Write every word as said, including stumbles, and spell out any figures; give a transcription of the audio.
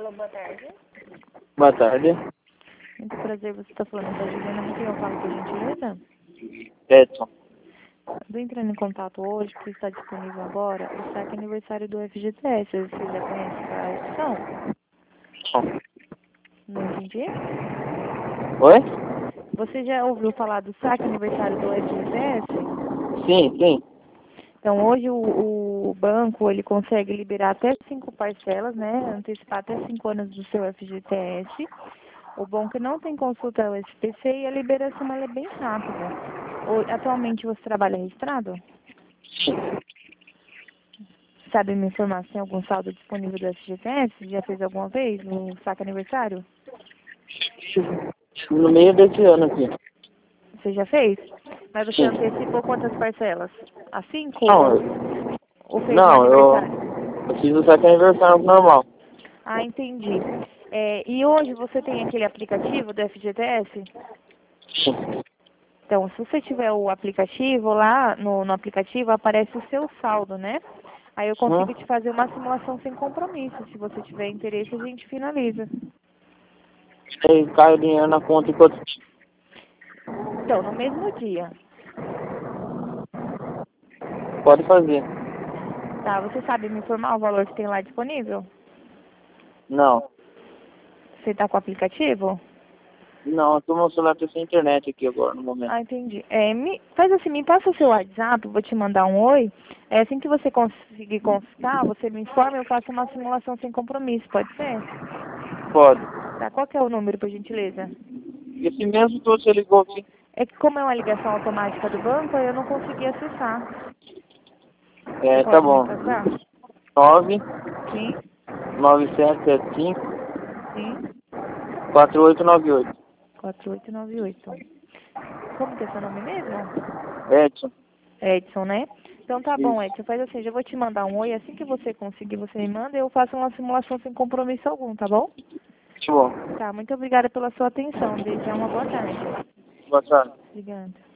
Alô, boa tarde. Boa tarde. Muito prazer, você está falando com a Juliana. Com quem eu falo, por gentileza? Edson. Estou entrando em contato hoje, porque está disponível agora o saque aniversário do F G T S. Você já conhece a opção? Som. Não entendi. Oi? Você já ouviu falar do saque aniversário do F G T S? Sim, sim. Então, hoje o, o banco ele consegue liberar até cinco parcelas, né? Antecipar até cinco anos do seu F G T S. O bom é que não tem consulta ao S P C e a liberação ela é bem rápida. O- atualmente você trabalha registrado? Sim. Sabe me informar se tem algum saldo disponível do F G T S? Já fez alguma vez no saque aniversário? No meio desse ano aqui. Você já fez? Mas você Sim. antecipou quantas parcelas? A cinco? Não, Ou, eu, ou fez no não, eu, aniversário? eu fiz o saque aniversário normal. Ah, entendi. É, e hoje você tem aquele aplicativo do F G T S? Sim. Então, se você tiver o aplicativo lá, no, no aplicativo aparece o seu saldo, né? Aí eu consigo Hum? te fazer uma simulação sem compromisso. Se você tiver interesse, a gente finaliza. Aí cai o dinheiro na conta enquanto. Então, no mesmo dia. Pode fazer. Tá, você sabe me informar o valor que tem lá disponível? Não. Você tá com o aplicativo? Não, eu tô no celular tô sem internet aqui agora no momento. Ah, entendi. É, me, faz assim, me passa o seu WhatsApp, vou te mandar um oi. É, assim que você conseguir consultar, você me informa, eu faço uma simulação sem compromisso, pode ser? Pode. Tá, qual que é o número, por gentileza? Esse mesmo que você ligou aqui. É que como é uma ligação automática do banco, aí eu não consegui acessar. Você É, tá pode me bom. passar? nove Sim, nove sete sete cinco sim. quatro oito nove oito. quatro oito nove oito. Como que é seu nome mesmo? Edson. Edson, né? Então tá bom, Isso. Edson. Faz assim, eu vou te mandar um oi. Assim que você conseguir, você me manda e eu faço uma simulação sem compromisso algum, tá bom? Tá bom. Tá, muito obrigada pela sua atenção. Desejar uma boa tarde. Boa tarde. Obrigada.